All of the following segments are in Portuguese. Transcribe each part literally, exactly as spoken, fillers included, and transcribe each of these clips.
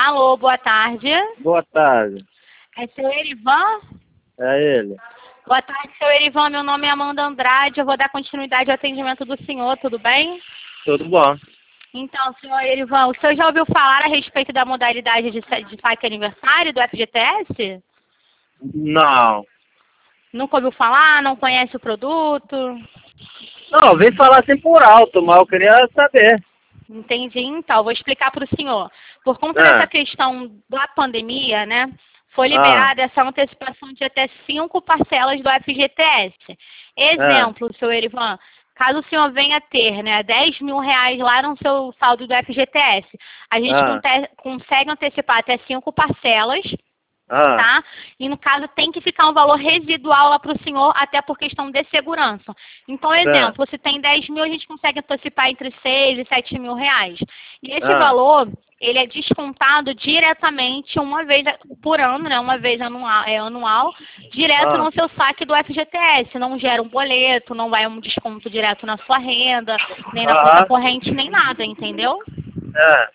Alô, boa tarde. Boa tarde. É seu Erivan? É ele. Boa tarde, seu Erivan. Meu nome é Amanda Andrade. Eu vou dar continuidade ao atendimento do senhor, tudo bem? Tudo bom. Então, senhor Erivan, o senhor já ouviu falar a respeito da modalidade de, sa- de saque aniversário do F G T S? Não. Nunca ouviu falar? Não conhece o produto? Não, eu vim falar assim por alto, mas eu queria saber. Entendi. Então, vou explicar para o senhor. Por conta Ah, dessa questão da pandemia, né, foi ah, liberada essa antecipação de até cinco parcelas do F G T S. ah, Exemplo, seu Erivan, caso o senhor venha ter, né, dez mil reais lá no seu saldo do F G T S, a gente ah, conte- consegue antecipar até cinco parcelas, ah, tá? E no caso tem que ficar um valor residual lá para o senhor, até por questão de segurança. Então, tá, exemplo, se tem dez mil, a gente consegue antecipar entre seis e sete mil reais. E esse ah, valor, ele é descontado diretamente uma vez por ano, né? Uma vez anual, é anual, direto ah, no seu saque do F G T S. Não gera um boleto, não vai um desconto direto na sua renda, nem na conta aham, corrente, nem nada, entendeu? é.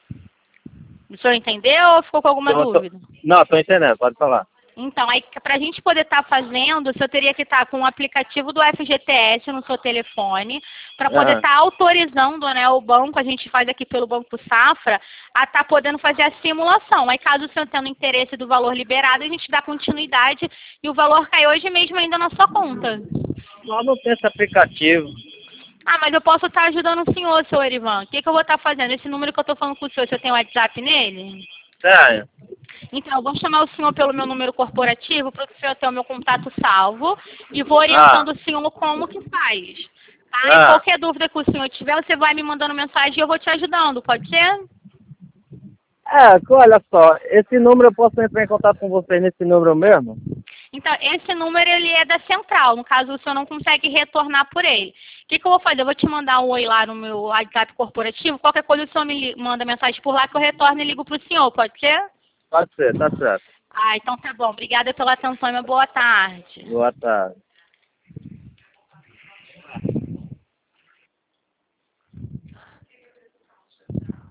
O senhor entendeu ou ficou com alguma Eu tô... dúvida? Não, tô entendendo, pode falar. Então, aí para a gente poder estar fazendo, o senhor teria que estar com o aplicativo do F G T S no seu telefone, para poder Aham. estar autorizando, né, o banco, a gente faz aqui pelo Banco Safra, a estar podendo fazer a simulação. Aí, caso o senhor tenha interesse do valor liberado, a gente dá continuidade e o valor cai hoje mesmo ainda na sua conta. Mas não tem esse aplicativo. Ah, mas eu posso estar ajudando o senhor, seu Erivan. O que, que eu vou estar fazendo? Esse número que eu estou falando com o senhor, o senhor tem WhatsApp nele? Sério? Então, eu vou chamar o senhor pelo meu número corporativo para o senhor ter o meu contato salvo e vou Ah, orientando o senhor como que faz. Tá? E ah. qualquer dúvida que o senhor tiver, você vai me mandando mensagem e eu vou te ajudando, pode ser? É, que olha só, esse número eu posso entrar em contato com vocês nesse número mesmo? Então, esse número ele é da central, no caso o senhor não consegue retornar por ele. O que, que eu vou fazer? Eu vou te mandar um oi lá no meu WhatsApp corporativo, qualquer coisa o senhor me li- manda mensagem por lá que eu retorno e ligo para o senhor, pode ser? Pode ser, tá certo. Ah, então tá bom. Obrigada pela atenção e uma boa tarde. Boa tarde.